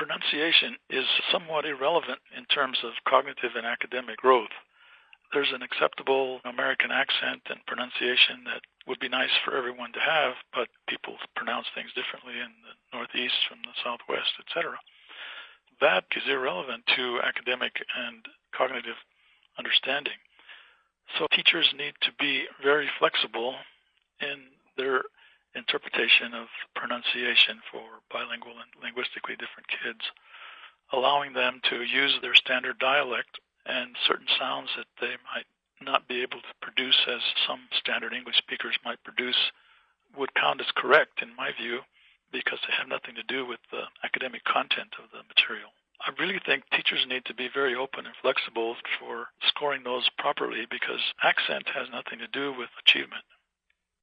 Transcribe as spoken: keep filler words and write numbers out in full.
pronunciation is somewhat irrelevant in terms of cognitive and academic growth. There's an acceptable American accent and pronunciation that would be nice for everyone to have, but people pronounce things differently in the Northeast from the Southwest, et cetera. That is irrelevant to academic and cognitive understanding. So teachers need to be very flexible in their interpretation of pronunciation for bilingual and linguistically different kids, allowing them to use their standard dialect, and certain sounds that they might not be able to produce as some standard English speakers might produce would count as correct, in my view, because they have nothing to do with the academic content of the material. I really think teachers need to be very open and flexible for scoring those properly, because accent has nothing to do with achievement.